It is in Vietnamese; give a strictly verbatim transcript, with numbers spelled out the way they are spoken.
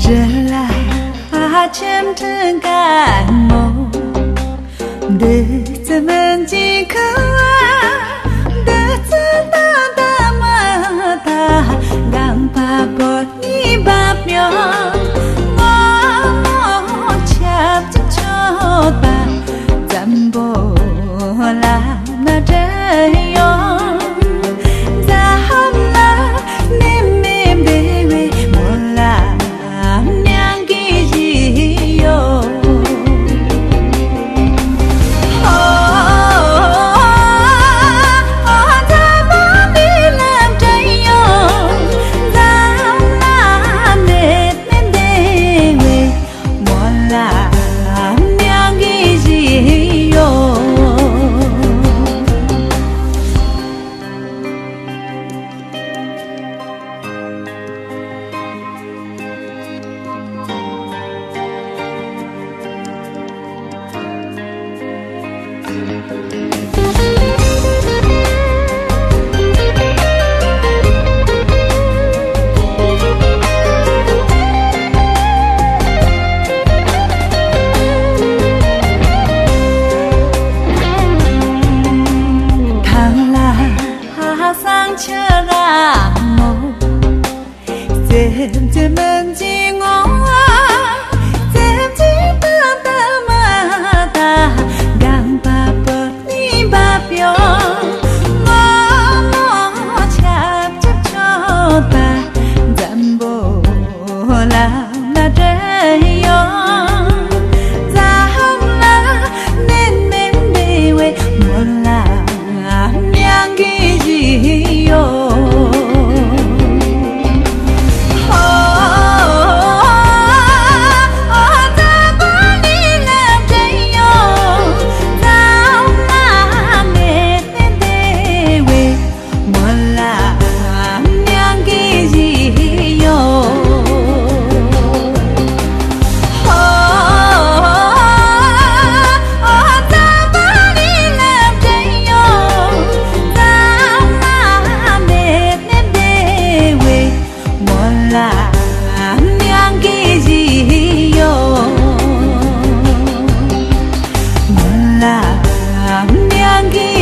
trở lại chém thương cả màu để cho mình chỉ khâu để cho ta ta mà ta đang pa bọt đi bạc nhau ngó ngó chạm cho ta dặm bộ là na trời yon ra hôm na mềm mềm bê bê một là nhang kỳ gì yo chờ ra màu xem trên bên chỉ ngó xem chỉ ta ta mà ta đang ba bờ đi ba biểu ngó ngó chạm chấp cho ta dặm bộ là là trời yon ra hôm là nên mềm đi quê một là nhang kỳ gì yo là nhang kỳ